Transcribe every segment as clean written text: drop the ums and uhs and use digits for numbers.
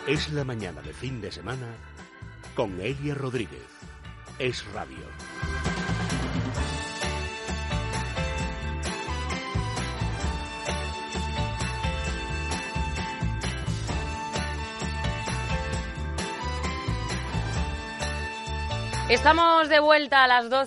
Es la mañana de fin de semana con Elia Rodríguez. Es Radio. Estamos de vuelta a las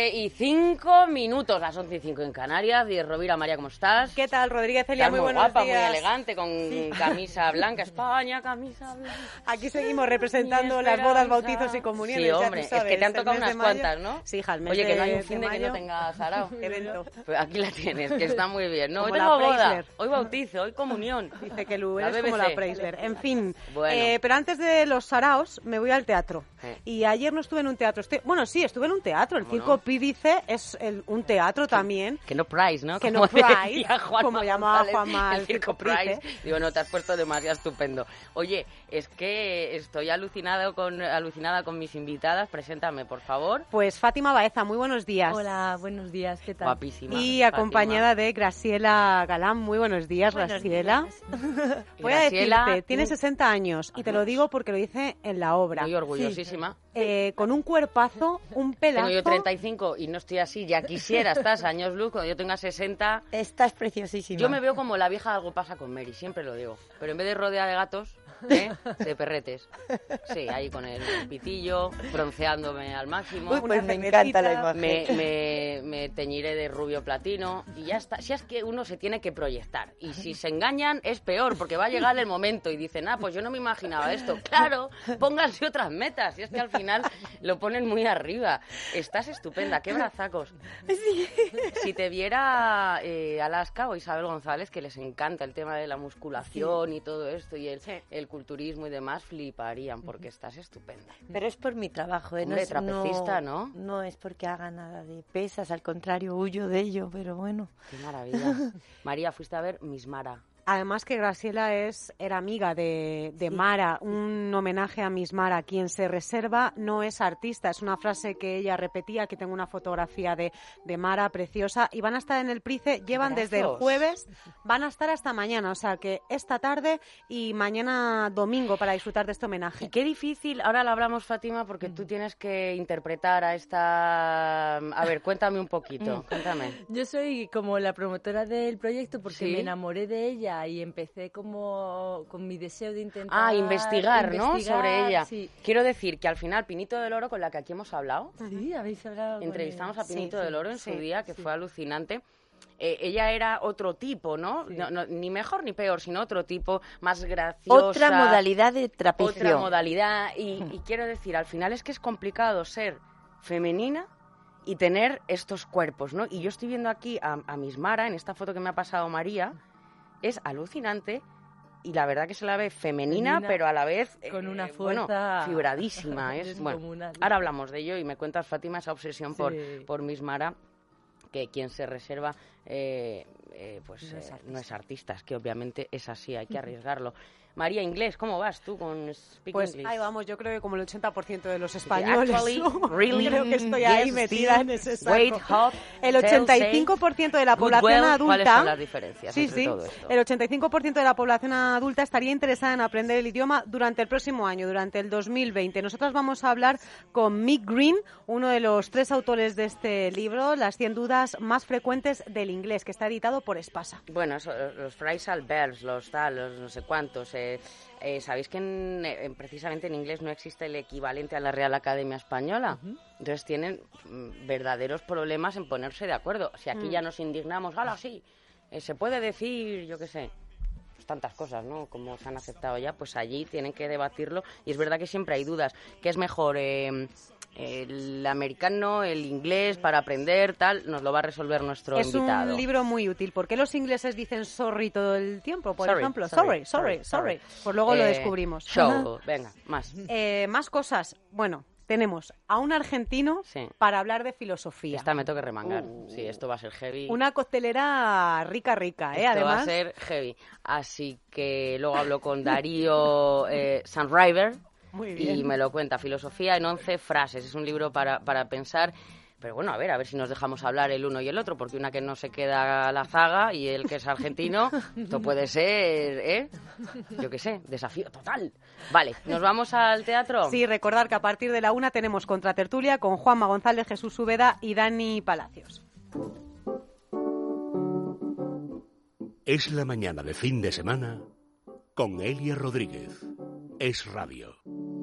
12:05, las 11:05 en Canarias. Díez Rovira, María, ¿cómo estás? ¿Qué tal, Rodríguez Celia? Estás muy buenos guapa, días. muy elegante, con camisa blanca. España, camisa blanca. Aquí seguimos representando las bodas, bautizos y comuniones. Sí, hombre, ya tú sabes, es que te han el tocado mes unas de mayo. cuantas, ¿no? Sí, hija, el mes Oye, que no hay un de fin de que mayo. no tenga sarao. Evento. Pues aquí la tienes, que está muy bien. No, hoy Como tengo la boda, Preisler. hoy bautizo, hoy comunión. Dice que Lu La eres como BBC. la Preisler. En fin, Bueno. pero antes de los saraos me voy al teatro. Sí. Y ayer no estuve en un teatro. Bueno, sí, estuve en un teatro. El ¿Cómo Circo no? Pídice es un teatro también. Que no Price, ¿no? Que Como no Price, decía Juanma como llamaba González, Juanma el al Circo Circo Price. Price. Digo, no, te has puesto demasiado estupendo. Oye, es que estoy alucinada con mis invitadas. Preséntame, por favor. Pues Fátima Baeza, muy buenos días. Hola, buenos días, ¿qué tal? Guapísima. Y acompañada de Graciela Galán. Muy buenos días, Buenos Graciela. días. Voy a Graciela, decirte, tiene 60 años y te lo digo porque lo dice en la obra. Muy orgullosísima. Con un cuerpazo, un pelazo. Tengo yo 35 y no estoy así. Ya quisiera, estás años luz, cuando yo tenga 60. Estás preciosísima. Yo me veo como la vieja de Algo pasa con Mary, siempre lo digo. Pero en vez de rodeada de gatos, de perretes. Sí, ahí con el pitillo, bronceándome al máximo. Uy, pues me encanta la imagen. Me teñiré de rubio platino y ya está. Si es que uno se tiene que proyectar. Y si se engañan es peor, porque va a llegar el momento y dicen, pues yo no me imaginaba esto. Claro, pónganse otras metas. Y es que al final lo ponen muy arriba. Estás estupenda, qué brazacos. Sí. Si te viera Alaska o Isabel González, que les encanta el tema de la musculación y todo esto, y el culturismo y demás, fliparían, porque estás estupenda. Pero es por mi trabajo, ¿eh? Hombre, trapecista, ¿no? No es porque haga nada de pesas, al contrario, huyo de ello, pero bueno. Qué maravilla. María, fuiste a ver Miss Mara. Además que Graciela era amiga de Mara, un homenaje a Miss Mara. Quien se reserva no es artista. Es una frase que ella repetía, que tengo una fotografía de Mara preciosa. Y van a estar en el Price, llevan desde el jueves, van a estar hasta mañana. O sea que esta tarde y mañana domingo para disfrutar de este homenaje. Y qué difícil, ahora lo hablamos, Fátima, porque tú tienes que interpretar a esta... A ver, cuéntame un poquito, cuéntame. Yo soy como la promotora del proyecto porque ¿Sí? me enamoré de ella y empecé como con mi deseo de intentar... Investigar, ¿no? Sobre ella. Sí. Quiero decir que al final Pinito del Oro, con la que aquí hemos hablado, Sí, habéis hablado con entrevistamos ella. a Pinito Sí, del Oro en sí, su día, que sí. fue alucinante. Ella era otro tipo, ¿no? Sí. No, ni mejor ni peor, sino otro tipo, más graciosa. Otra modalidad de trapecio. Otra modalidad. Y quiero decir, al final es que es complicado ser femenina y tener estos cuerpos, ¿no? Y yo estoy viendo aquí a Miss Mara, en esta foto que me ha pasado María, es alucinante. Y la verdad que se la ve femenina, pero a la vez con una fuerza fibradísima. descomunal. Ahora hablamos de ello y me cuentas, Fátima, esa obsesión Sí. por Miss Mara, que quien se reserva no es artista, es que obviamente es así, hay que arriesgarlo. María, inglés, ¿cómo vas tú con Speak Pues English? ahí vamos, yo creo que como el 80% de los españoles, Actually, really, creo que estoy ahí yes, metida still, en ese saco. wait, hop, El tell, 85% de la good, población well, adulta... ¿cuáles son las diferencias Sí, entre sí. todo esto? El 85% de la población adulta estaría interesada en aprender el idioma durante el próximo año, durante el 2020. Nosotros vamos a hablar con Mick Green, uno de los 3 autores de este libro, Las 100 dudas más frecuentes del inglés, que está editado por Espasa. Bueno, los phrasal verbs, los no sé cuántos. Sabéis que precisamente en inglés no existe el equivalente a la Real Academia Española. Entonces tienen verdaderos problemas en ponerse de acuerdo. Si aquí ya nos indignamos, ¡hala, sí! Se puede decir, yo qué sé, pues tantas cosas, ¿no? Como se han aceptado ya, pues allí tienen que debatirlo. Y es verdad que siempre hay dudas. ¿Qué es mejor? El americano, el inglés, para aprender, tal, nos lo va a resolver nuestro invitado. Es un libro muy útil. ¿Por qué los ingleses dicen sorry todo el tiempo? Por Sorry, ejemplo, sorry. Pues luego lo descubrimos. Show, venga, más. Más cosas. Bueno, tenemos a un argentino Sí. para hablar de filosofía. Esta me toca remangar. Sí, esto va a ser heavy. Una coctelera rica, Esto además. va a ser heavy. Así que luego hablo con Darío Sanriver Muy bien. y me lo cuenta. Filosofía en 11 frases. Es un libro para pensar. Pero bueno, a ver si nos dejamos hablar el uno y el otro, porque una que no se queda a la zaga y el que es argentino, esto puede ser, yo qué sé, desafío total. Vale, ¿nos vamos al teatro? Sí, recordar que a partir de la 1 tenemos Contratertulia con Juanma González, Jesús Úbeda y Dani Palacios. Es la mañana de fin de semana con Elia Rodríguez. Es Radio.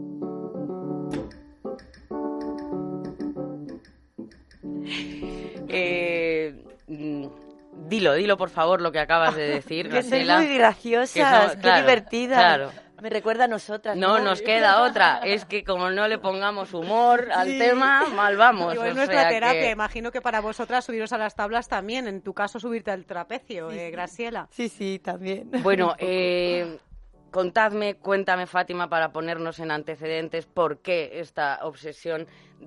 Dilo por favor lo que acabas de decir, que sois Graciela. muy graciosas, qué Claro, divertida. Claro. Me recuerda a nosotras. No nos queda otra, es que como no le pongamos humor al tema, mal vamos. Digo, es nuestra terapia, imagino que para vosotras subiros a las tablas también, en tu caso subirte al trapecio, Graciela. Sí, también. Bueno, cuéntame, Fátima, para ponernos en antecedentes, ¿por qué esta obsesión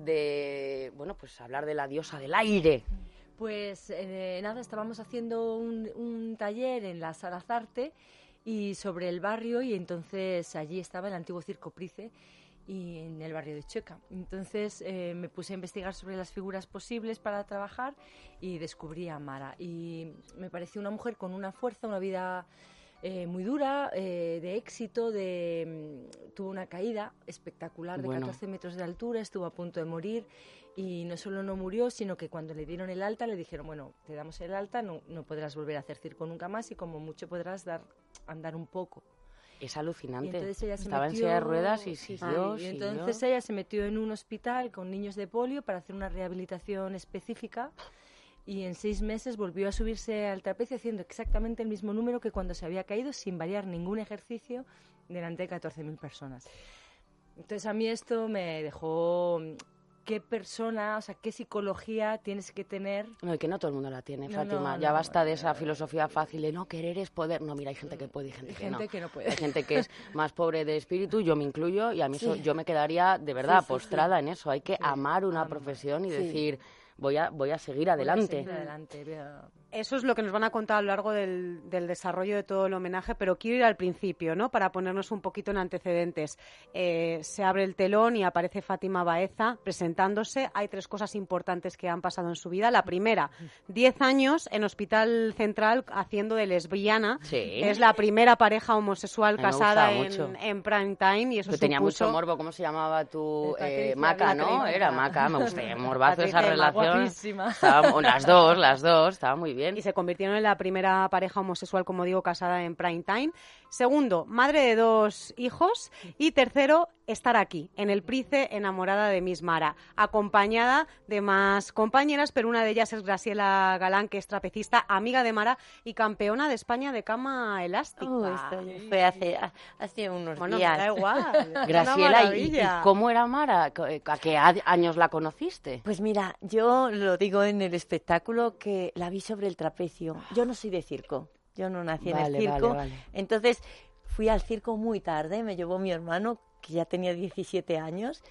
de, bueno, pues hablar de la diosa del aire? Pues nada, estábamos haciendo un taller en la Sala Zarte y sobre el barrio, y entonces allí estaba el antiguo Circo Price y en el barrio de Chueca. Entonces me puse a investigar sobre las figuras posibles para trabajar y descubrí a Mara. Y me pareció una mujer con una fuerza, una vida muy dura, de éxito, tuvo una caída espectacular de 14 metros de altura, estuvo a punto de morir. Y no solo no murió, sino que cuando le dieron el alta le dijeron, bueno, te damos el alta, no podrás volver a hacer circo nunca más y como mucho podrás andar un poco. Es alucinante. Y entonces ella estaba en silla de ruedas y siguió. Y entonces ella se metió en un hospital con niños de polio para hacer una rehabilitación específica y en 6 meses volvió a subirse al trapecio haciendo exactamente el mismo número que cuando se había caído, sin variar ningún ejercicio, delante de 14.000 personas. Entonces a mí esto me dejó... ¿Qué persona, o sea, qué psicología tienes que tener? No, y que no todo el mundo la tiene, Fátima. Ya basta de esa filosofía fácil de no querer es poder. No, mira, hay gente que puede y gente que no puede. Hay gente que es más pobre de espíritu, yo me incluyo, y a mí eso, yo me quedaría de verdad postrada en eso. Hay que amar una profesión y decir, voy a seguir adelante. Eso es lo que nos van a contar a lo largo del desarrollo de todo el homenaje, pero quiero ir al principio, ¿no? Para ponernos un poquito en antecedentes. Se abre el telón y aparece Fátima Baeza presentándose. Hay 3 cosas importantes que han pasado en su vida. La primera, 10 años en Hospital Central haciendo de lesbiana. Sí. Es la primera pareja homosexual casada en prime time. Y eso tenía mucho morbo. ¿Cómo se llamaba tu Maca, no? Era Maca, me gustaba. Morbazo esa relación. Las dos, estaba muy bien. Y se convirtieron en la primera pareja homosexual, como digo, casada en prime time. Segundo, madre de 2 hijos. Y tercero, estar aquí, en el Price, enamorada de Miss Mara, acompañada de más compañeras, pero una de ellas es Graciela Galán, que es trapecista, amiga de Mara y campeona de España de cama elástica. Esto fue hace unos días. Me da igual. Graciela, ¿y cómo era Mara? ¿A qué años la conociste? Pues mira, yo lo digo en el espectáculo que la vi sobre el trapecio. Yo no soy de circo, yo no nací en el circo. Entonces fui al circo muy tarde, me llevó mi hermano, que ya tenía 17 años,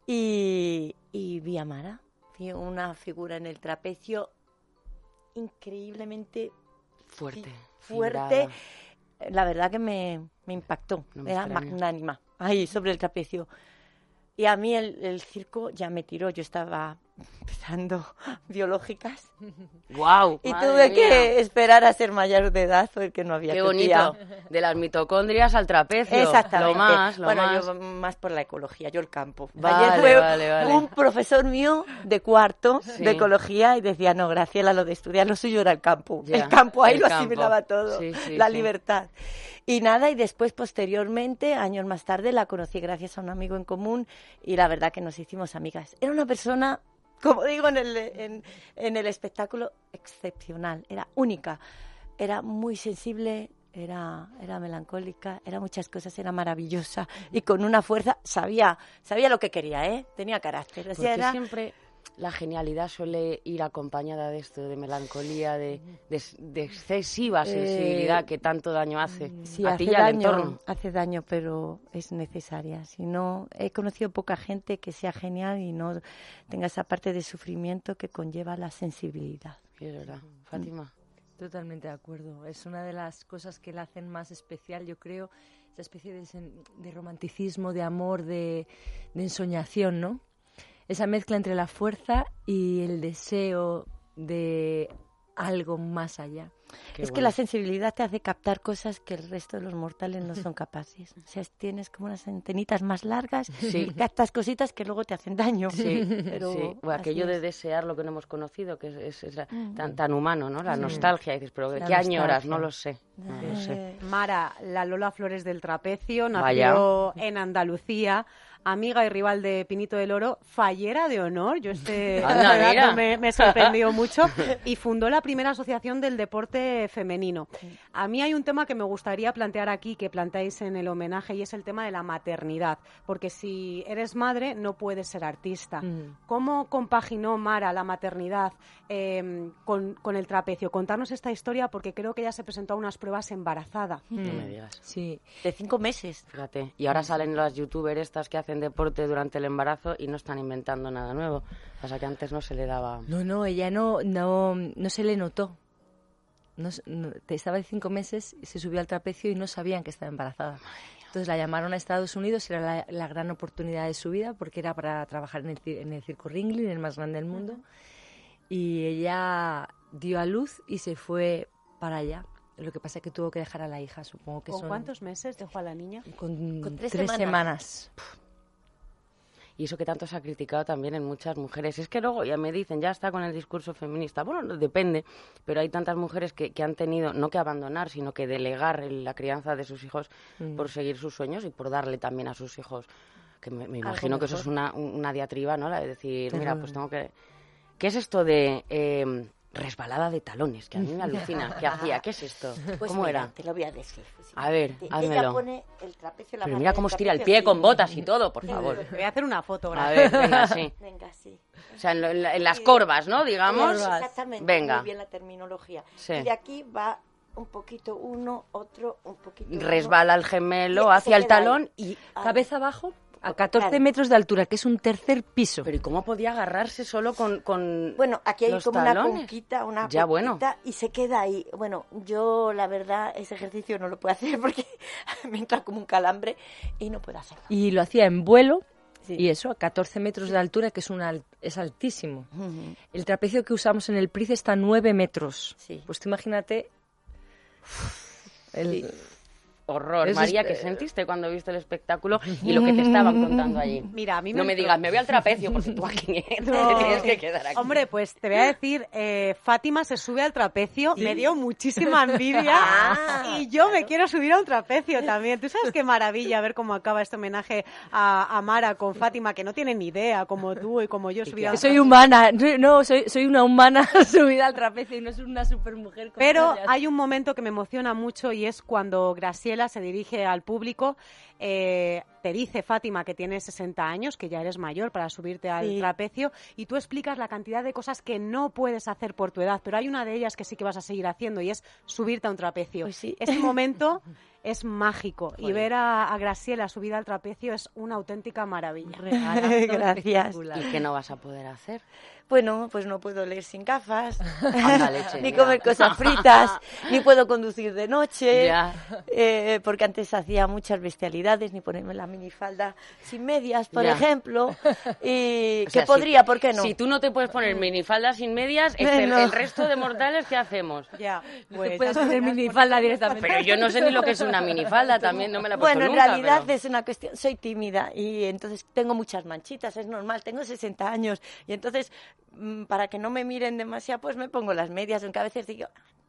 y vi a Mara. Vi una figura en el trapecio increíblemente fuerte. Fibrada. La verdad que me impactó, era magnánima, ahí sobre el trapecio. Y a mí el circo ya me tiró, yo estaba empezando biológicas. ¡Guau! Y tuve que esperar a ser mayor de edad porque no había ¡Qué bonito! De las mitocondrias al trapecio. Exactamente. Lo más. Yo más por la ecología, yo el campo. Vale, Ayer fue un profesor mío de cuarto de ecología y decía, no, Graciela, lo de estudiar lo suyo era el campo. Ya, el campo ahí lo asimilaba todo, la libertad. Y nada, y después, posteriormente, años más tarde, la conocí gracias a un amigo en común y la verdad que nos hicimos amigas. Era una persona, como digo en el espectáculo, excepcional, era única, era muy sensible, era melancólica, era muchas cosas, era maravillosa y con una fuerza, sabía lo que quería, tenía carácter. O sea, porque siempre la genialidad suele ir acompañada de esto, de melancolía, de excesiva sensibilidad que tanto daño hace. Sí, a ti y al entorno. Hace daño, pero es necesaria. Si no, he conocido poca gente que sea genial y no tenga esa parte de sufrimiento que conlleva la sensibilidad. Sí, es verdad. Fátima. Totalmente de acuerdo. Es una de las cosas que la hacen más especial, yo creo, esa especie de romanticismo, de amor, de ensoñación, ¿no? esa mezcla entre la fuerza y el deseo de algo más allá. Es que la sensibilidad te hace captar cosas que el resto de los mortales no son capaces. O sea, tienes como unas antenitas más largas y captas cositas que luego te hacen daño. Pero o aquello de desear lo que no hemos conocido, que es tan humano, ¿no? La nostalgia. Y dices, pero ¿qué añoras? No lo sé. Mara, la Lola Flores del Trapecio, nació en Andalucía, amiga y rival de Pinito del Oro, fallera de honor. Yo dato me sorprendió mucho. Y fundó la primera asociación del deporte femenino. A mí hay un tema que me gustaría plantear aquí, que planteáis en el homenaje, y es el tema de la maternidad. Porque si eres madre, no puedes ser artista. ¿Cómo compaginó Mara la maternidad con el trapecio? Contarnos esta historia, porque creo que ella se presentó a unas pruebas embarazada. No me digas. Sí, de 5 meses. Fíjate. Y ahora salen las youtubers estas que hacen deporte durante el embarazo y no están inventando nada nuevo. Pasa que antes no se le daba... No, ella no se le notó. Estaba de 5 meses, se subió al trapecio y no sabían que estaba embarazada. Entonces la llamaron a Estados Unidos, era la gran oportunidad de su vida, porque era para trabajar en el circo Ringling, el más grande del mundo. Y ella dio a luz y se fue para allá. Lo que pasa es que tuvo que dejar a la hija, supongo que ¿Con cuántos meses dejó a la niña? Con 3 semanas. Y eso que tanto se ha criticado también en muchas mujeres. Es que luego ya me dicen, ya está con el discurso feminista. Bueno, depende, pero hay tantas mujeres que han tenido, no que abandonar, sino que delegar la crianza de sus hijos por seguir sus sueños y por darle también a sus hijos, que me imagino que eso es una diatriba, ¿no? La de decir, mira, pues tengo que... ¿Qué es esto de... resbalada de talones, que a mí me alucina? ¿Qué hacía? ¿Qué es esto? Pues ¿Cómo mira, era? Te lo voy a decir. A ver, házmelo. Ella pone el trapecio, pero mira cómo estira el pie con botas y todo, por favor. Te voy a hacer una foto. A ver, venga, sí. Venga, sí. O sea, en las corvas, ¿no? Digamos. Exactamente, venga. muy bien la terminología. Sí. Y de aquí va un poquito uno, otro, un poquito resbala el gemelo hacia el talón y cabeza abajo a 14 metros de altura, que es un tercer piso. Pero ¿y cómo podía agarrarse solo con Bueno, aquí hay como talones? una conquita, y se queda ahí. Bueno, yo la verdad ese ejercicio no lo puedo hacer porque me entra como un calambre y no puedo hacerlo. Y lo hacía en vuelo. Sí. Y eso, a 14 metros de altura, que es altísimo. El trapecio que usamos en el Price está a 9 metros. Sí. Pues tú imagínate... Horror. María, ¿qué sentiste cuando viste el espectáculo y lo que te estaban contando allí? Mira, a mí no me digas, me voy al trapecio, porque tú aquí te tienes que quedar aquí. Hombre, pues te voy a decir, Fátima se sube al trapecio, me dio muchísima envidia y yo me quiero subir a un trapecio también. ¿Tú sabes qué maravilla ver cómo acaba este homenaje a Mara con Fátima, que no tiene ni idea, como tú y como yo, subida al trapecio? Soy humana, no, soy una humana subida al trapecio y no soy una supermujer. Pero hay un momento que me emociona mucho y es cuando Graciela se dirige al público, te dice Fátima que tienes 60 años, que ya eres mayor para subirte al trapecio, y tú explicas la cantidad de cosas que no puedes hacer por tu edad, pero hay una de ellas que sí que vas a seguir haciendo y es subirte a un trapecio. Pues sí. Ese momento es mágico y ver a Graciela subida al trapecio es una auténtica maravilla. Gracias. ¿Y qué no vas a poder hacer? Bueno, pues no puedo leer sin gafas, leche, ni comer cosas fritas, ni puedo conducir de noche, porque antes hacía muchas bestialidades, ni ponerme la minifalda sin medias, por ejemplo, y o sea, que podría, ¿por qué no? Si tú no te puedes poner minifalda sin medias, el resto de mortales, ¿qué hacemos? Ya, pues puedes poner minifalda directamente. Pero yo no sé ni lo que es una minifalda, también no me la he puesto nunca. Bueno, en realidad es una cuestión, soy tímida y entonces tengo muchas manchitas, es normal, tengo 60 años y entonces... para que no me miren demasiado, pues me pongo las medias, aunque a veces digo,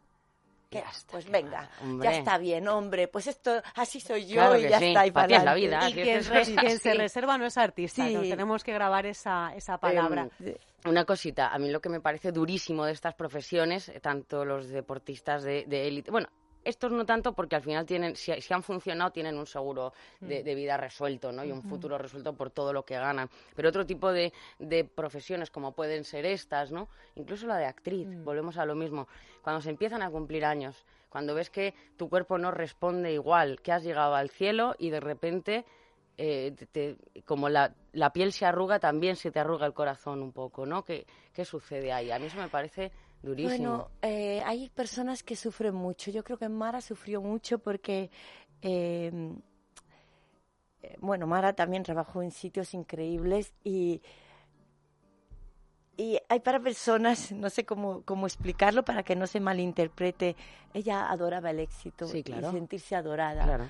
pues venga, ya está bien, hombre, pues esto, así soy yo, claro, y ya está, y para la vida. Y quien se reserva no es artista, nos tenemos que grabar esa palabra. Una cosita, a mí lo que me parece durísimo de estas profesiones, tanto los deportistas de élite, bueno, estos no tanto porque al final tienen, si han funcionado, tienen un seguro de vida resuelto, ¿no? Y un futuro resuelto por todo lo que ganan. Pero otro tipo de profesiones, como pueden ser estas, ¿no? Incluso la de actriz, volvemos a lo mismo. Cuando se empiezan a cumplir años, cuando ves que tu cuerpo no responde igual, que has llegado al cielo y de repente... como la piel se arruga, también se te arruga el corazón un poco, ¿no? ¿Qué sucede ahí? A mí eso me parece durísimo. Bueno, hay personas que sufren mucho. Yo creo que Mara sufrió mucho porque, Mara también trabajó en sitios increíbles y Y hay para personas, no sé cómo explicarlo para que no se malinterprete. Ella adoraba el éxito y sentirse adorada. Claro.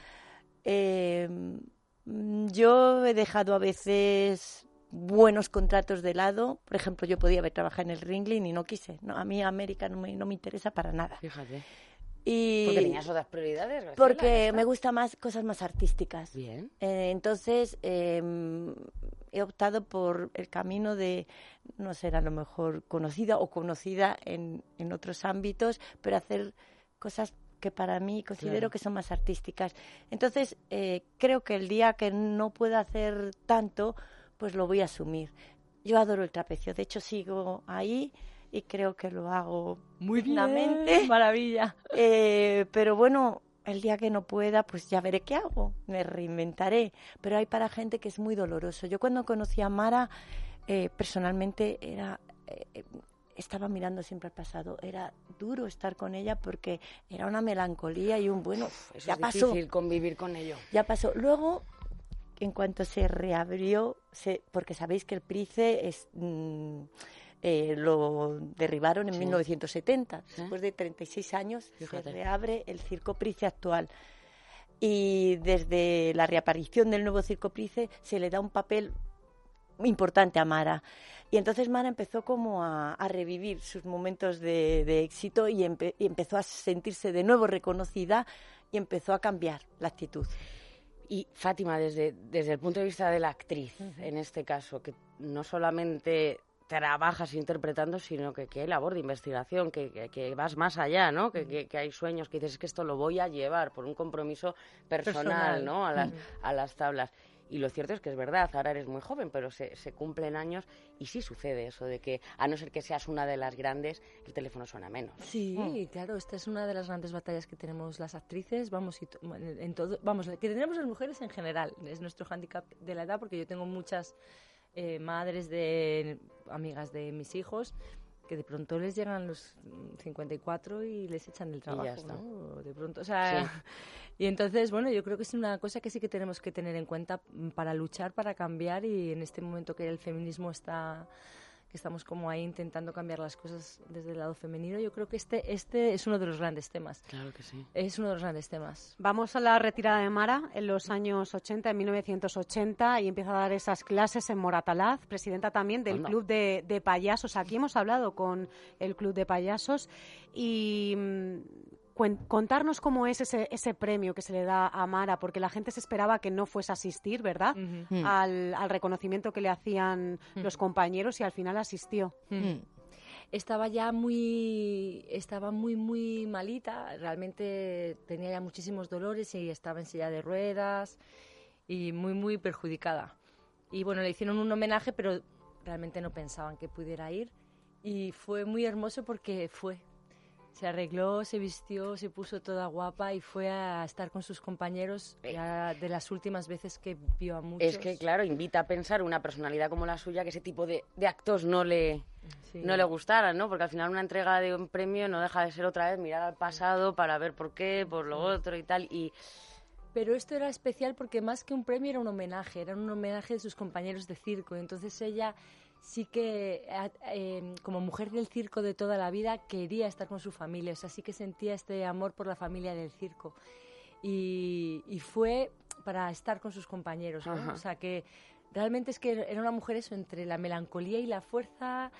Yo he dejado a veces buenos contratos de lado. Por ejemplo, yo podía haber trabajado en el Ringling y no quise. No, a mí América no me interesa para nada. Fíjate. Porque tenías otras prioridades, Graciela, porque me gustan más cosas más artísticas. Bien. Entonces he optado por el camino de no ser a lo mejor conocida en otros ámbitos, pero hacer cosas que para mí considero que son más artísticas. Entonces creo que el día que no pueda hacer tanto, pues lo voy a asumir. Yo adoro el trapecio, de hecho sigo ahí y creo que lo hago muy dignamente. Maravilla. Pero bueno, el día que no pueda, pues ya veré qué hago, me reinventaré. Pero hay para gente que es muy doloroso. Yo cuando conocí a Mara, personalmente estaba mirando siempre al pasado. Era duro estar con ella porque era una melancolía y un bueno, eso ya es pasó. difícil convivir con ello. Ya pasó. Luego, en cuanto se reabrió, porque sabéis que el Price es... lo derribaron en 1970. Después de 36 años se reabre el Circo Price actual. Y desde la reaparición del nuevo Circo Price se le da un papel importante a Mara. Y entonces Mara empezó como a revivir sus momentos de éxito y empezó a sentirse de nuevo reconocida y empezó a cambiar la actitud. Y Fátima, desde el punto de vista de la actriz, en este caso, que no solamente trabajas interpretando, sino que hay labor de investigación, que vas más allá, ¿no? Que hay sueños, que dices, es que esto lo voy a llevar por un compromiso personal. ¿no? A las tablas. Y lo cierto es que es verdad, ahora eres muy joven, pero se cumplen años y sí sucede eso de que, a no ser que seas una de las grandes, el teléfono suena menos. Sí, claro, esta es una de las grandes batallas que tenemos las actrices, que tenemos las mujeres en general. Es nuestro hándicap de la edad, porque yo tengo muchas madres de amigas de mis hijos que de pronto les llegan los 54 y les echan del trabajo, y ya está. ¿no? De pronto, o sea, y entonces, bueno, yo creo que es una cosa que sí que tenemos que tener en cuenta para luchar, para cambiar, y en este momento que el feminismo que estamos como ahí intentando cambiar las cosas desde el lado femenino, yo creo que este es uno de los grandes temas. Claro que sí. Es uno de los grandes temas. Vamos a la retirada de Mara en los años 80, en 1980, y empieza a dar esas clases en Moratalaz, presidenta también del Club de Payasos. Aquí hemos hablado con el Club de Payasos y contarnos cómo es ese premio que se le da a Mara, porque la gente se esperaba que no fuese a asistir, ¿verdad? Al reconocimiento que le hacían los compañeros, y al final asistió. Estaba muy malita, realmente tenía ya muchísimos dolores y estaba en silla de ruedas y muy perjudicada. Y bueno, le hicieron un homenaje, pero realmente no pensaban que pudiera ir, y fue muy hermoso porque se arregló, se vistió, se puso toda guapa y fue a estar con sus compañeros, ya de las últimas veces que vio a muchos. Es que, claro, invita a pensar una personalidad como la suya que ese tipo de actos no le gustaran, ¿no? Porque al final una entrega de un premio no deja de ser otra vez mirar al pasado para ver por qué, por lo otro y tal. Pero esto era especial porque más que un premio era un homenaje de sus compañeros de circo. Entonces ella sí que, como mujer del circo de toda la vida, quería estar con su familia. O sea, sí que sentía este amor por la familia del circo. Y fue para estar con sus compañeros, ¿no? O sea, que realmente es que era una mujer eso, entre la melancolía y la fuerza,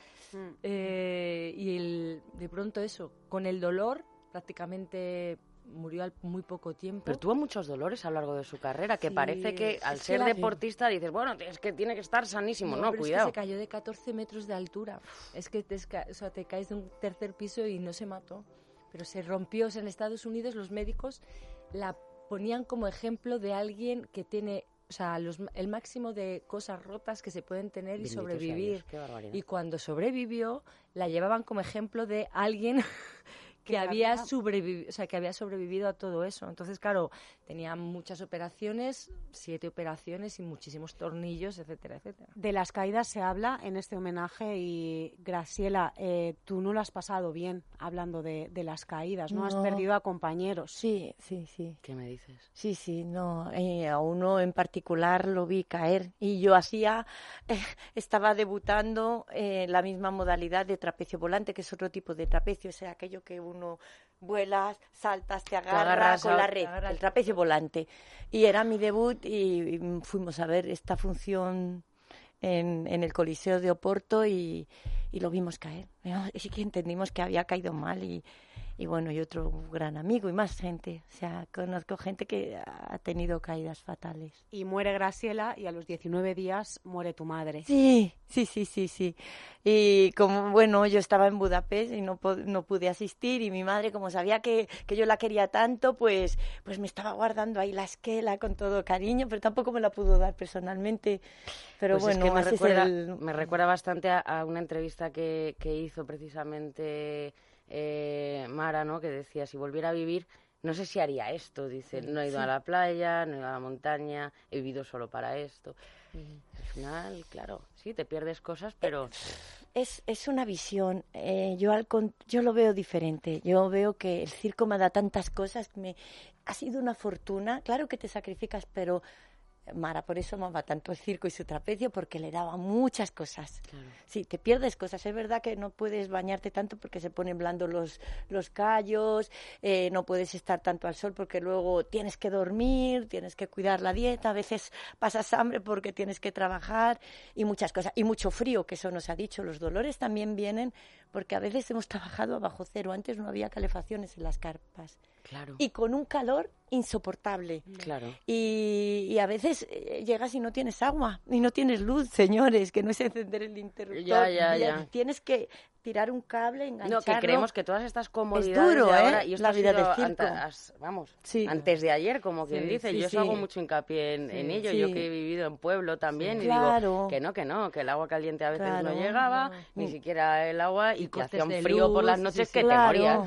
y de pronto eso, con el dolor, prácticamente murió al muy poco tiempo. Pero tuvo muchos dolores a lo largo de su carrera, que parece que al ser deportista dices, bueno, es que tiene que estar sanísimo. No, pero cuidado. Es que se cayó de 14 metros de altura. Es que te caes de un tercer piso y no se mató. Pero se rompió. O sea, en Estados Unidos los médicos la ponían como ejemplo de alguien que tiene, o sea, el máximo de cosas rotas que se pueden tener y sobrevivir. Qué barbaridad. Y cuando sobrevivió, la llevaban como ejemplo de alguien que había sobrevivido a todo eso. Entonces, claro, tenía muchas operaciones, 7 operaciones y muchísimos tornillos, etcétera, etcétera. De las caídas se habla en este homenaje y, Graciela, tú no lo has pasado bien hablando de las caídas, ¿no? Has perdido a compañeros. Sí. ¿Qué me dices? Sí, no. A uno en particular lo vi caer y yo estaba debutando la misma modalidad de trapecio volante, que es otro tipo de trapecio, o sea, aquello que uno vuelas, saltas, te agarras con la red, el trapecio volante. Y era mi debut y fuimos a ver esta función en el Coliseo de Oporto y lo vimos caer. Y que entendimos que había caído mal y bueno, y otro gran amigo y más gente. O sea, conozco gente que ha tenido caídas fatales. Y muere Graciela y a los 19 días muere tu madre. Sí. Y como, bueno, yo estaba en Budapest y no pude asistir y mi madre, como sabía que yo la quería tanto, pues me estaba guardando ahí la esquela con todo cariño, pero tampoco me la pudo dar personalmente. Pero pues bueno, es que me recuerda bastante a una entrevista que hizo precisamente Mara, ¿no? Que decía, si volviera a vivir, no sé si haría esto. Dice, no he ido a la playa, no he ido a la montaña, he vivido solo para esto. Al final, claro, sí, te pierdes cosas, pero... Es una visión. Yo lo veo diferente. Yo veo que el circo me da tantas cosas. Ha sido una fortuna. Claro que te sacrificas, pero... Mara, por eso amaba tanto el circo y su trapecio, porque le daba muchas cosas. Claro. Sí, te pierdes cosas. Es verdad que no puedes bañarte tanto porque se ponen blandos los callos, no puedes estar tanto al sol porque luego tienes que dormir, tienes que cuidar la dieta, a veces pasas hambre porque tienes que trabajar y muchas cosas. Y mucho frío, que eso nos ha dicho. Los dolores también vienen porque a veces hemos trabajado a bajo cero. Antes no había calefacciones en las carpas. Claro. Y con un calor insoportable. Claro. Y a veces llegas y no tienes agua y no tienes luz, señores, que no es encender el interruptor. Ya. Tienes que tirar un cable, engancharlo. No, que creemos que todas estas comodidades es duro, de ahora, y esto la vida del circo. Antes de ayer, como quien dice, yo hago mucho hincapié en ello, yo que he vivido en pueblo también, y digo que el agua caliente a veces no llegaba, ni siquiera el agua, y que hacía un frío por las noches que te morías,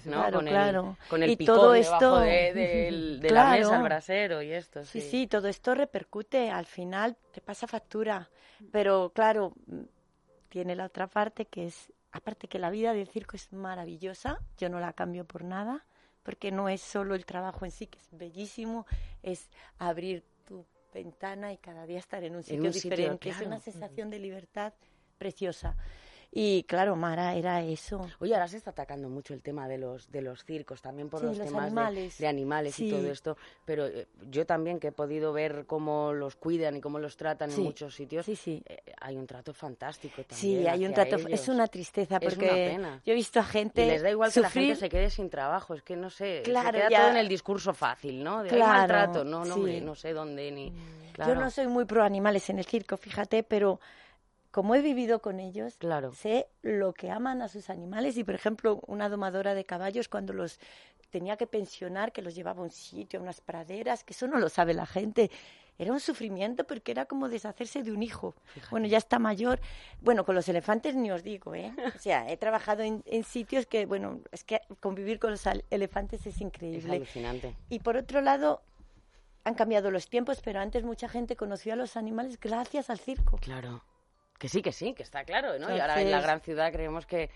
¿no? Con el picón debajo de la mesa, el brasero y esto. Sí, todo esto repercute, al final te pasa factura, pero claro, tiene la otra parte que es, aparte que la vida del circo es maravillosa, yo no la cambio por nada, porque no es solo el trabajo en sí, que es bellísimo, es abrir tu ventana y cada día estar en un sitio diferente, claro. Es una sensación de libertad preciosa. Y claro, Mara era eso. Oye, ahora se está atacando mucho el tema de los circos, también por los temas de animales y todo esto, pero yo también, que he podido ver cómo los cuidan y cómo los tratan en muchos sitios, hay un trato fantástico también. Sí, hay un trato, ellos. Es una tristeza, porque es una pena. Yo he visto a gente y les da igual sufrir. Que la gente se quede sin trabajo, es que no sé, claro, se queda todo en el discurso fácil, ¿no? De maltrato, hombre, no sé dónde ni... Claro. Yo no soy muy pro animales en el circo, fíjate, pero... Como he vivido con ellos, sé lo que aman a sus animales y, por ejemplo, una domadora de caballos, cuando los tenía que pensionar, que los llevaba a un sitio, a unas praderas, que eso no lo sabe la gente. Era un sufrimiento porque era como deshacerse de un hijo. Fíjate. Bueno, ya está mayor. Bueno, con los elefantes ni os digo, ¿eh? O sea, he trabajado en sitios que, bueno, es que convivir con los elefantes es increíble. Es alucinante. Y por otro lado, han cambiado los tiempos, pero antes mucha gente conocía a los animales gracias al circo. Claro. Que sí, que está claro, ¿no? Entonces, y ahora en la gran ciudad creemos que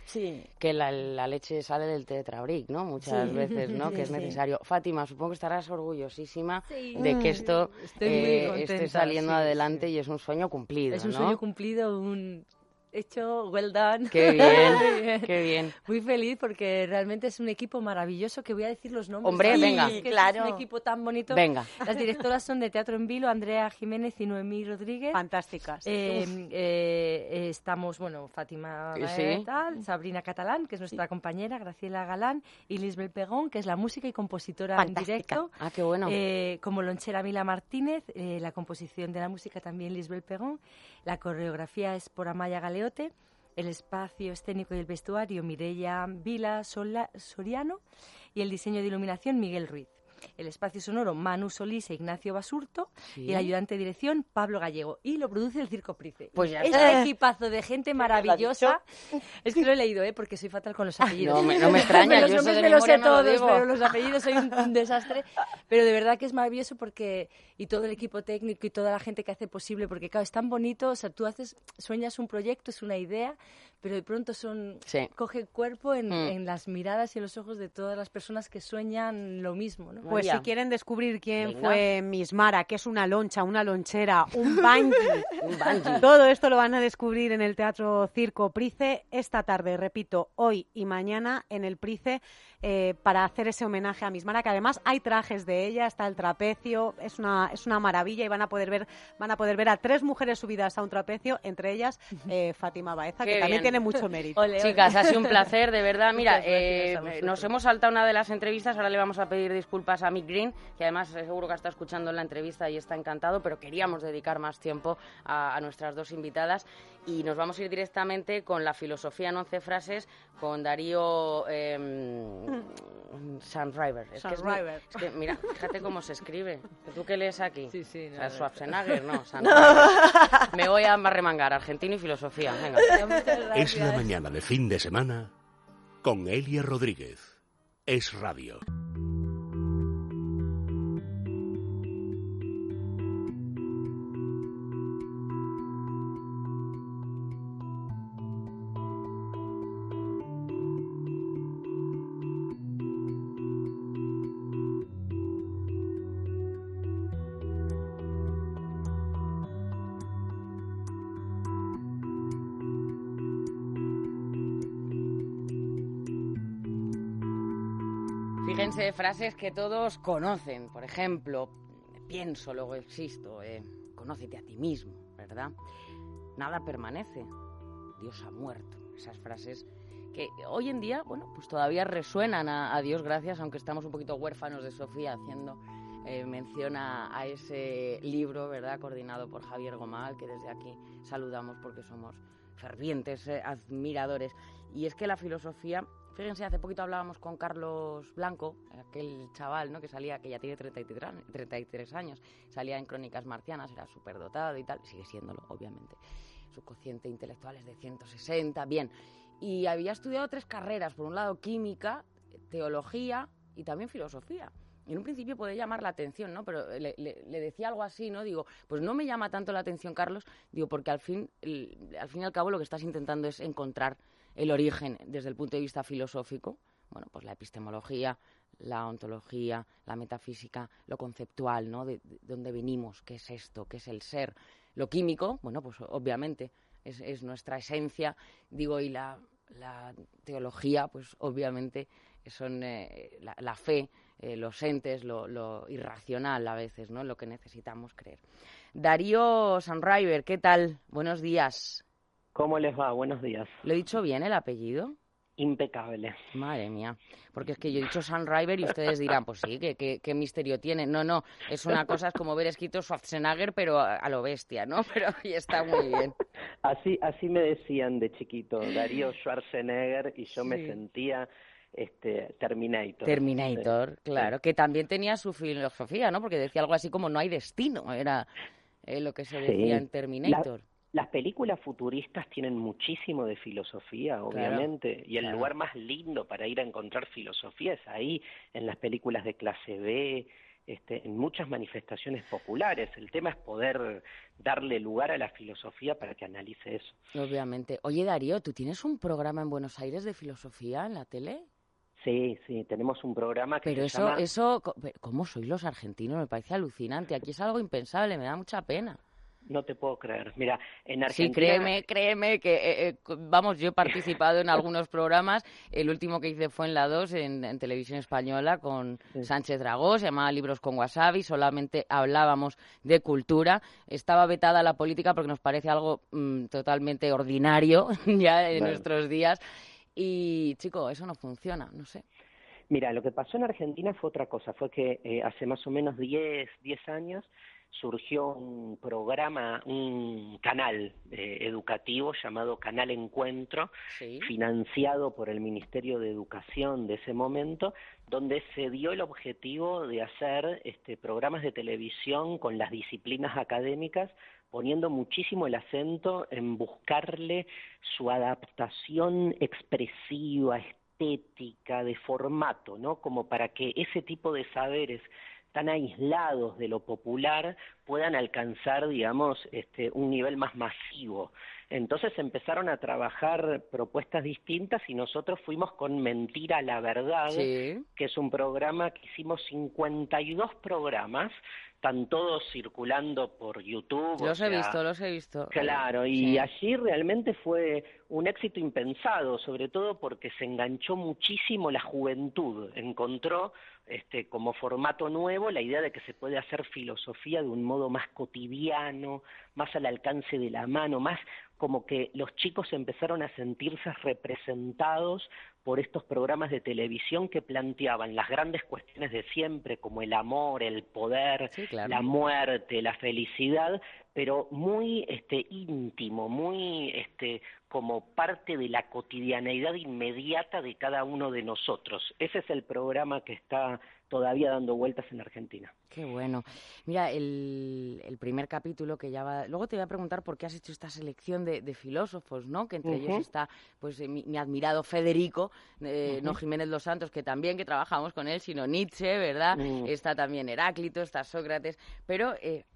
la leche sale del tetrabric, ¿no? Muchas veces, ¿no? Que es necesario. Fátima, supongo que estarás orgullosísima de que esto esté saliendo adelante y es un sueño cumplido, Es un sueño cumplido, hecho, well done. Qué bien, qué bien. Muy feliz porque realmente es un equipo maravilloso, que voy a decir los nombres. Hombre, venga. Claro. Es un equipo tan bonito. Venga. Las directoras son de Teatro en Vilo, Andrea Jiménez y Noemí Rodríguez. Fantásticas. Estamos, Fátima Sabrina Catalán, que es nuestra compañera, Graciela Galán, y Lisbeth Pegón, que es la música y compositora Fantástica. En directo. Ah, qué bueno. Como lonchera Mila Martínez, la composición de la música también Lisbeth Pegón, la coreografía es por Amaya Galeote, el espacio escénico y el vestuario Mireia Vila Soriano y el diseño de iluminación Miguel Ruiz. el espacio sonoro Manu Solís e Ignacio Basurto, y el ayudante de dirección Pablo Gallego, y lo produce el Circo Price. Pues ya este equipazo de gente maravillosa. Es que lo he leído, porque soy fatal con los apellidos. No me extraña, los yo nombres me los sé todos, pero los apellidos soy un desastre. Pero de verdad que es maravilloso y todo el equipo técnico y toda la gente que hace posible, porque claro, es tan bonito, o sea, tú sueñas un proyecto, es una idea, pero de pronto coge cuerpo en las miradas y en los ojos de todas las personas que sueñan lo mismo, ¿no? Pues si quieren descubrir quién fue Miss Mara, que es una loncha, una lonchera, un bungee, todo esto lo van a descubrir en el Teatro Circo Price esta tarde, repito, hoy y mañana en el Price, para hacer ese homenaje a Miss Mara, que además hay trajes de ella, está el trapecio, es una maravilla, y van a poder ver a 3 mujeres subidas a un trapecio, entre ellas Fátima Baeza, que también tiene mucho mérito. Chicas, ha sido un placer, de verdad. Mira, nos hemos saltado una de las entrevistas, ahora le vamos a pedir disculpas a Mick Green, que además seguro que está escuchando la entrevista y está encantado, pero queríamos dedicar más tiempo a nuestras 2 invitadas, y nos vamos a ir directamente con la filosofía en 11 frases con Darío Sanriver. Es que mira, fíjate cómo se escribe. ¿Tú qué lees aquí? Sí, o sea, Schwarzenegger, no, Sanriver. Me voy a remangar, argentino y filosofía. Venga. Es la mañana de fin de semana con Elia Rodríguez. Es Radio. Fíjense, frases que todos conocen. Por ejemplo, pienso, luego existo. Conócete a ti mismo, ¿verdad? Nada permanece. Dios ha muerto. Esas frases que hoy en día, bueno, pues todavía resuenan a Dios gracias, aunque estamos un poquito huérfanos de Sofía haciendo mención a ese libro, ¿verdad?, coordinado por Javier Gomal, que desde aquí saludamos porque somos fervientes admiradores. Y es que la filosofía... Fíjense, hace poquito hablábamos con Carlos Blanco, aquel chaval, ¿no?, que salía, que ya tiene 33 años, salía en Crónicas Marcianas, era superdotado y tal, sigue siéndolo, obviamente. Su cociente intelectual es de 160, bien. Y había estudiado 3 carreras, por un lado química, teología y también filosofía. Y en un principio puede llamar la atención, ¿no? Pero le decía algo así, ¿no? Digo, pues no me llama tanto la atención, Carlos, digo, porque al fin y al cabo lo que estás intentando es encontrar el origen desde el punto de vista filosófico. Bueno, pues la epistemología, la ontología, la metafísica, lo conceptual, ¿no? De dónde venimos, qué es esto, qué es el ser. Lo químico, bueno, pues obviamente es nuestra esencia, digo, y la teología, pues obviamente son la fe, los entes, lo irracional a veces, ¿no?, lo que necesitamos creer. Darío Sanriver, ¿qué tal? Buenos días. ¿Cómo les va? Buenos días. ¿Lo he dicho bien el apellido? Impecable. Madre mía, porque es que yo he dicho Sanriver y ustedes dirán, pues sí, ¿qué misterio tiene? No, es una cosa, es como ver escrito Schwarzenegger, pero a lo bestia, ¿no? Pero y está muy bien. Así me decían de chiquito, Darío Schwarzenegger, y yo me sentía Terminator. Terminator, claro, que también tenía su filosofía, ¿no? Porque decía algo así como no hay destino, era lo que se decía en Terminator. Las películas futuristas tienen muchísimo de filosofía, obviamente, claro, y el lugar más lindo para ir a encontrar filosofía es ahí, en las películas de clase B, en muchas manifestaciones populares. El tema es poder darle lugar a la filosofía para que analice eso. Obviamente. Oye, Darío, ¿tú tienes un programa en Buenos Aires de filosofía en la tele? Sí, tenemos un programa que pero se llama... Pero ¿cómo sois los argentinos? Me parece alucinante. Aquí es algo impensable, me da mucha pena. No te puedo creer. Mira, en Argentina... Sí, créeme que, vamos, yo he participado en algunos programas. El último que hice fue en la 2, en Televisión Española, con Sánchez Dragó, se llamaba Libros con Wasabi, solamente hablábamos de cultura. Estaba vetada la política porque nos parece algo totalmente ordinario ya en nuestros días. Y, chico, eso no funciona, no sé. Mira, lo que pasó en Argentina fue otra cosa. Fue que hace más o menos 10 años surgió un programa, un canal educativo llamado Canal Encuentro, ¿sí?, financiado por el Ministerio de Educación de ese momento, donde se dio el objetivo de hacer programas de televisión con las disciplinas académicas, poniendo muchísimo el acento en buscarle su adaptación expresiva, estética, de formato, ¿no? Como para que ese tipo de saberes tan aislados de lo popular puedan alcanzar, digamos, un nivel más masivo. Entonces empezaron a trabajar propuestas distintas y nosotros fuimos con Mentira a la Verdad, sí, que es un programa que hicimos 52 programas, están todos circulando por YouTube. Los he visto. Claro, y sí, allí realmente fue un éxito impensado, sobre todo porque se enganchó muchísimo la juventud, encontró como formato nuevo la idea de que se puede hacer filosofía de un modo más cotidiano, más al alcance de la mano, más como que los chicos empezaron a sentirse representados por estos programas de televisión que planteaban las grandes cuestiones de siempre, como el amor, el poder, sí, claro, la muerte, la felicidad, pero muy íntimo, muy como parte de la cotidianeidad inmediata de cada uno de nosotros. Ese es el programa que está todavía dando vueltas en Argentina. Qué bueno. Mira, el primer capítulo que ya va... Luego te voy a preguntar por qué has hecho esta selección de filósofos, ¿no? Que entre ellos está pues mi admirado Federico, no Jiménez Los Santos, que trabajamos con él, sino Nietzsche, ¿verdad? Está también Heráclito, está Sócrates, pero...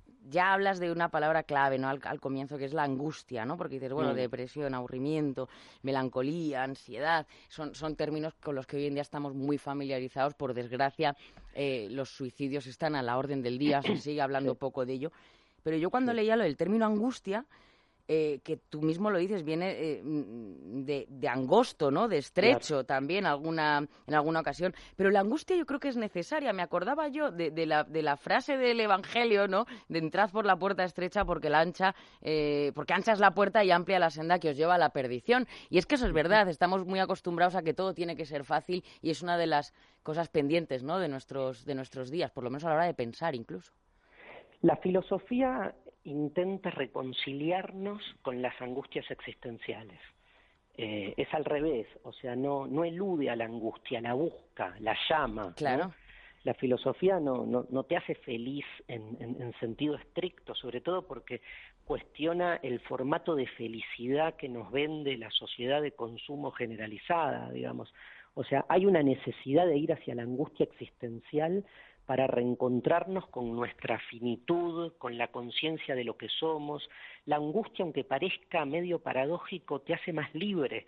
ya hablas de una palabra clave, ¿no? Al comienzo, que es la angustia, ¿no? Porque dices, bueno, depresión, aburrimiento, melancolía, ansiedad, son términos con los que hoy en día estamos muy familiarizados. Por desgracia, los suicidios están a la orden del día, se sigue hablando poco de ello. Pero yo cuando leía lo del término angustia, que tú mismo lo dices, viene de angosto, ¿no? De estrecho, claro, también en alguna ocasión. Pero la angustia yo creo que es necesaria. Me acordaba yo de la frase del Evangelio, ¿no? De entrad por la puerta estrecha porque ancha es la puerta y amplia la senda que os lleva a la perdición. Y es que eso es verdad. Estamos muy acostumbrados a que todo tiene que ser fácil y es una de las cosas pendientes, ¿no? de nuestros días, por lo menos a la hora de pensar incluso. La filosofía intenta reconciliarnos con las angustias existenciales. Es al revés, o sea, no elude a la angustia, la busca, la llama. Claro. ¿No? La filosofía no te hace feliz en sentido estricto, sobre todo porque cuestiona el formato de felicidad que nos vende la sociedad de consumo generalizada, digamos. O sea, hay una necesidad de ir hacia la angustia existencial para reencontrarnos con nuestra finitud, con la conciencia de lo que somos. La angustia, aunque parezca medio paradójico, te hace más libre,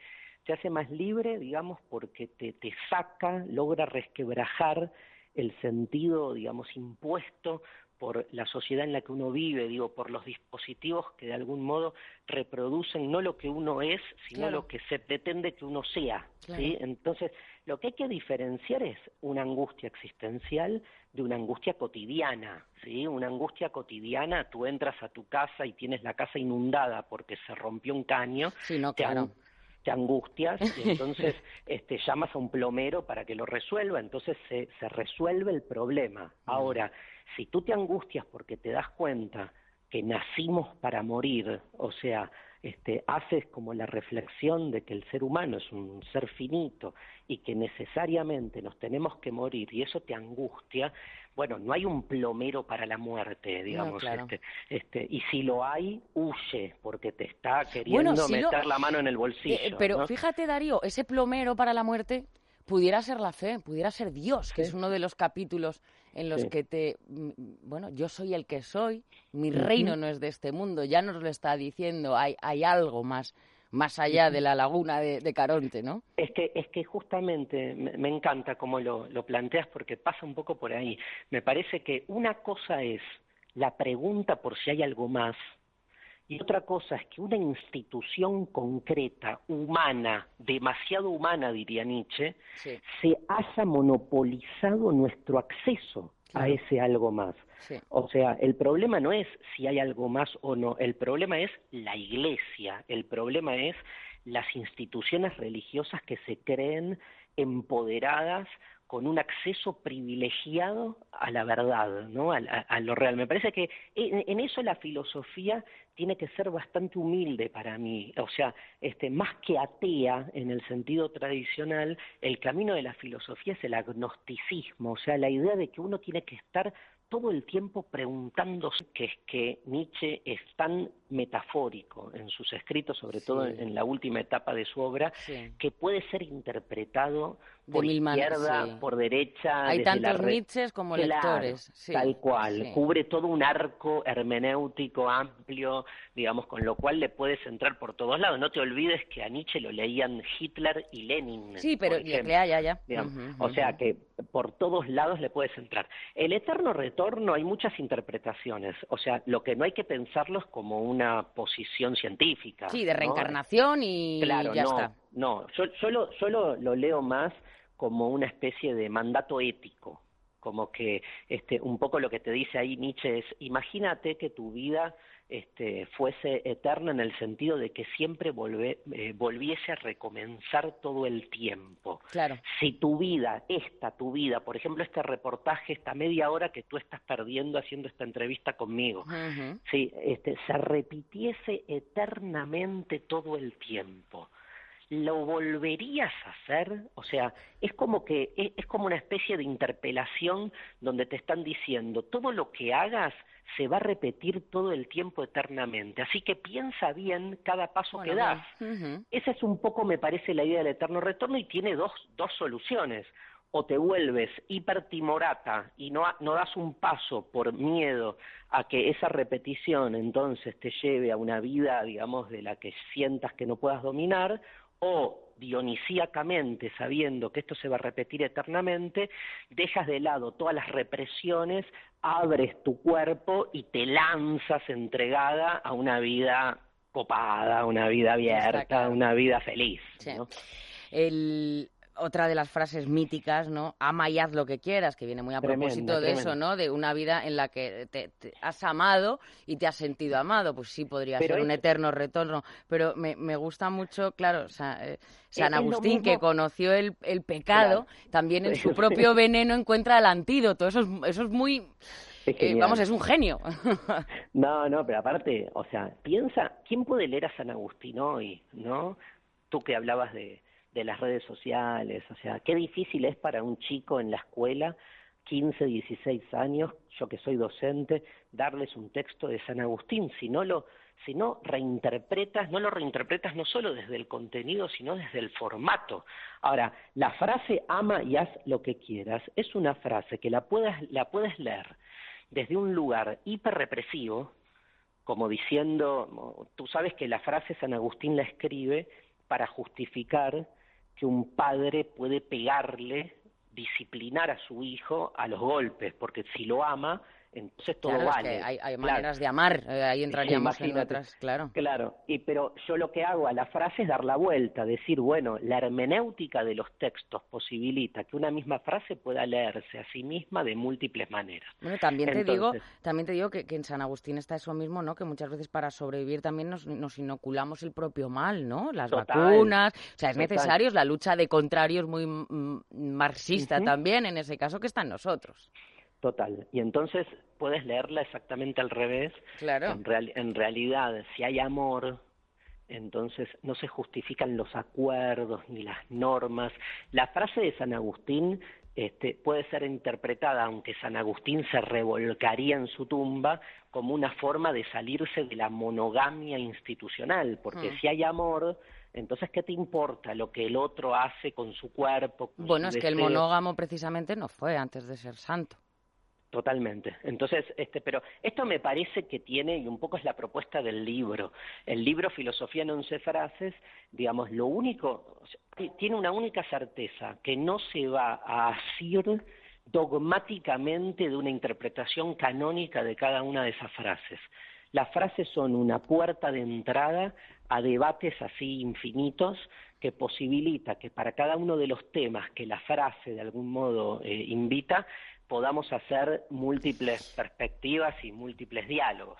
digamos, porque te saca, logra resquebrajar el sentido, digamos, impuesto por la sociedad en la que uno vive, por los dispositivos que de algún modo reproducen no lo que uno es, sino claro, lo que se pretende que uno sea, claro, ¿sí? Entonces, lo que hay que diferenciar es una angustia existencial de una angustia cotidiana, ¿sí? Una angustia cotidiana, tú entras a tu casa y tienes la casa inundada porque se rompió un caño, sí, no, claro, te angustias y entonces llamas a un plomero para que lo resuelva, entonces se resuelve el problema. Ahora, si tú te angustias porque te das cuenta que nacimos para morir, o sea, haces como la reflexión de que el ser humano es un ser finito y que necesariamente nos tenemos que morir y eso te angustia, bueno, no hay un plomero para la muerte, digamos, no, claro, y si lo hay, huye, porque te está queriendo meter la mano en el bolsillo. Pero ¿no? Fíjate, Darío, ese plomero para la muerte pudiera ser la fe, pudiera ser Dios, que es uno de los capítulos en los que yo soy el que soy, mi reino no es de este mundo, ya nos lo está diciendo, hay algo más allá de la laguna de Caronte, ¿no? Es que justamente me encanta cómo lo planteas porque pasa un poco por ahí. Me parece que una cosa es la pregunta por si hay algo más y otra cosa es que una institución concreta, humana, demasiado humana, diría Nietzsche, sí, se haya monopolizado nuestro acceso a ese algo más. Sí. O sea, el problema no es si hay algo más o no, el problema es la Iglesia, el problema es las instituciones religiosas que se creen empoderadas con un acceso privilegiado a la verdad, ¿no? A lo real. Me parece que en eso la filosofía tiene que ser bastante humilde para mí, o sea, más que atea en el sentido tradicional, el camino de la filosofía es el agnosticismo, o sea, la idea de que uno tiene que estar todo el tiempo preguntándose, que es que Nietzsche es tan metafórico en sus escritos, sobre todo en la última etapa de su obra, que puede ser interpretado por izquierda, por derecha. Hay tantos Nietzsches como lectores. Tal cual, cubre todo un arco hermenéutico amplio, digamos, con lo cual le puedes entrar por todos lados. No te olvides que a Nietzsche lo leían Hitler y Lenin. Sí, pero ya. O sea que por todos lados le puedes entrar. El eterno retorno, hay muchas interpretaciones, o sea, lo que no hay que pensarlo es como una posición científica. Sí, de reencarnación, ¿no? Y claro, ya está. No, yo lo leo más como una especie de mandato ético, como que un poco lo que te dice ahí Nietzsche es, imagínate que tu vida fuese eterna en el sentido de que siempre volviese a recomenzar todo el tiempo. Claro. Si tu vida, por ejemplo, este reportaje, esta media hora que tú estás perdiendo haciendo esta entrevista conmigo, si se repitiese eternamente todo el tiempo, ¿lo volverías a hacer? O sea, es como una especie de interpelación donde te están diciendo, todo lo que hagas se va a repetir todo el tiempo eternamente, así que piensa bien cada paso que das. Esa es un poco, me parece, la idea del eterno retorno, y tiene dos soluciones. O te vuelves hipertimorata y no das un paso por miedo a que esa repetición entonces te lleve a una vida, digamos, de la que sientas que no puedas dominar, o dionisíacamente, sabiendo que esto se va a repetir eternamente, dejas de lado todas las represiones, abres tu cuerpo y te lanzas entregada a una vida copada, una vida abierta, una vida feliz, ¿no? Otra de las frases míticas, ¿no? Ama y haz lo que quieras, que viene muy a propósito de eso, ¿no? De una vida en la que te has amado y te has sentido amado. Pues sí, podría ser un eterno retorno. Pero me gusta mucho, claro, San Agustín, que conoció el pecado, también en su propio veneno encuentra el antídoto. Eso es muy... es un genio. No, pero aparte, o sea, piensa, ¿quién puede leer a San Agustín hoy, no? Tú que hablabas de las redes sociales, o sea, qué difícil es para un chico en la escuela, 15, 16 años, yo que soy docente, darles un texto de San Agustín, si no lo reinterpretas no solo desde el contenido, sino desde el formato. Ahora, la frase ama y haz lo que quieras es una frase que la puedes leer desde un lugar hiperrepresivo, como diciendo, tú sabes que la frase San Agustín la escribe para justificar que un padre puede pegarle, disciplinar a su hijo a los golpes, porque si lo ama, entonces todo vale. Es que hay maneras de amar, ahí entraríamos en otras, claro. Claro, pero yo lo que hago a la frase es dar la vuelta, decir, bueno, la hermenéutica de los textos posibilita que una misma frase pueda leerse a sí misma de múltiples maneras. Bueno, también te digo que en San Agustín está eso mismo, ¿no? Que muchas veces para sobrevivir también nos inoculamos el propio mal, ¿no? Las vacunas, o sea, es necesario, es la lucha de contrarios muy marxista también, en ese caso, que está en nosotros. Total. Y entonces puedes leerla exactamente al revés. Claro. En realidad, si hay amor, entonces no se justifican los acuerdos ni las normas. La frase de San Agustín puede ser interpretada, aunque San Agustín se revolcaría en su tumba, como una forma de salirse de la monogamia institucional, porque si hay amor, entonces, ¿qué te importa lo que el otro hace con su cuerpo? Bueno, es que el monógamo precisamente no fue antes de ser santo. Totalmente. Entonces, pero esto me parece que tiene, y un poco es la propuesta del libro. El libro Filosofía en 11 frases, digamos, lo único, tiene una única certeza, que no se va a asir dogmáticamente de una interpretación canónica de cada una de esas frases. Las frases son una puerta de entrada a debates así infinitos que posibilita que para cada uno de los temas que la frase de algún modo invita, podamos hacer múltiples perspectivas y múltiples diálogos.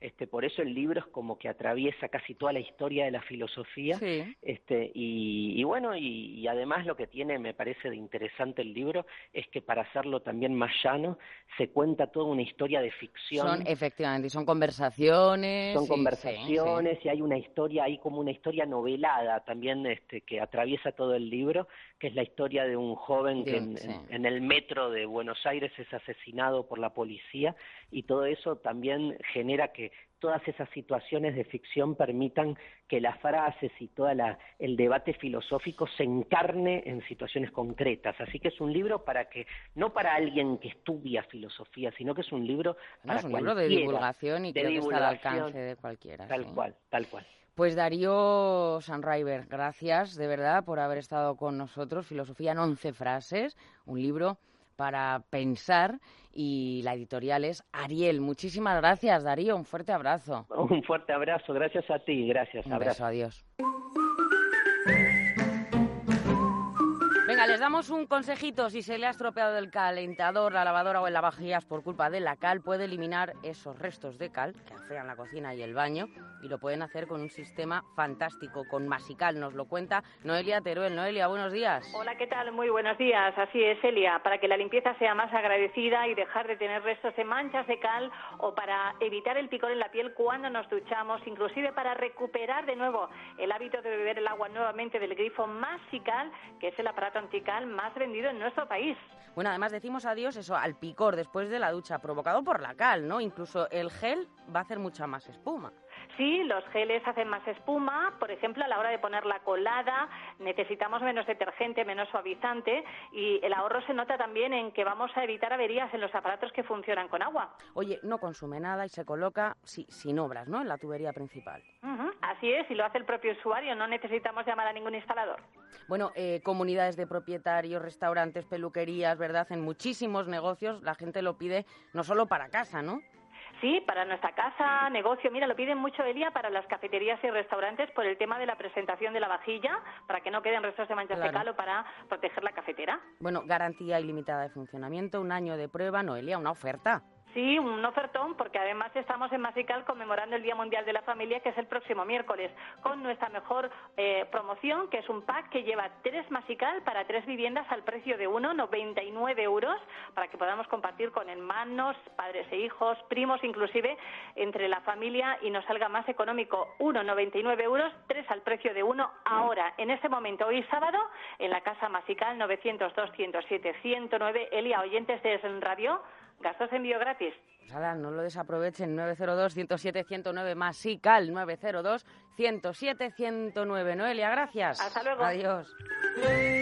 por eso el libro es como que atraviesa casi toda la historia de la filosofía, sí. Y bueno, y además lo que tiene, me parece de interesante el libro, es que para hacerlo también más llano, se cuenta toda una historia de ficción. Efectivamente, son conversaciones. Son conversaciones, y hay una historia, hay como una historia novelada también, que atraviesa todo el libro, que es la historia de un joven que en el metro de Buenos Aires es asesinado por la policía, y todo eso también genera que todas esas situaciones de ficción permitan que las frases y todo el debate filosófico se encarne en situaciones concretas. Así que es un libro no para alguien que estudia filosofía, sino que es un libro para es un libro de divulgación y creo que está al alcance de cualquiera. Tal cual. Pues Darío Sanraiver, gracias de verdad por haber estado con nosotros. Filosofía en 11 frases, un libro para pensar, y la editorial es Ariel. Muchísimas gracias, Darío, un fuerte abrazo. Un fuerte abrazo, gracias a ti, gracias. Un beso, adiós. Venga, les damos un consejito. Si se le ha estropeado el calentador, la lavadora o el lavavajillas por culpa de la cal, puede eliminar esos restos de cal que afean la cocina y el baño, y lo pueden hacer con un sistema fantástico, con Masical. Nos lo cuenta Noelia Teruel. Noelia, buenos días. Hola, ¿qué tal? Muy buenos días. Así es, Elia, para que la limpieza sea más agradecida y dejar de tener restos de manchas de cal, o para evitar el picor en la piel cuando nos duchamos, inclusive para recuperar de nuevo el hábito de beber el agua nuevamente del grifo Masical, que es el aparato antical más vendido en nuestro país. Bueno, además decimos adiós al picor después de la ducha, provocado por la cal, ¿no? Incluso el gel va a hacer mucha más espuma. Sí, los geles hacen más espuma. Por ejemplo, a la hora de poner la colada necesitamos menos detergente, menos suavizante, y el ahorro se nota también en que vamos a evitar averías en los aparatos que funcionan con agua. Oye, no consume nada y se coloca sin obras, ¿no?, en la tubería principal. Así es, y lo hace el propio usuario, no necesitamos llamar a ningún instalador. Bueno, comunidades de propietarios, restaurantes, peluquerías, ¿verdad? En muchísimos negocios la gente lo pide no solo para casa, ¿no? Sí, para nuestra casa, negocio. Mira, lo piden mucho, Elia, para las cafeterías y restaurantes por el tema de la presentación de la vajilla, para que no queden restos de manchas de cal, o para proteger la cafetera. Bueno, garantía ilimitada de funcionamiento, 1 año de prueba. Noelia, una oferta. Sí, un ofertón, porque además estamos en Masical conmemorando el Día Mundial de la Familia, que es el próximo miércoles, con nuestra mejor promoción, que es un pack que lleva 3 Masical para 3 viviendas al precio de 1, 99 €, para que podamos compartir con hermanos, padres e hijos, primos inclusive, entre la familia, y nos salga más económico. 1, 99 €, 3 al precio de 1, ahora, en este momento, hoy sábado, en la Casa Masical, 902-107-109, Elia, oyentes de Radio, gastos de envío gratis. Pues ahora no lo desaprovechen. 902-107-109, Masical, 902-107-109. Noelia, gracias. Hasta luego. Adiós.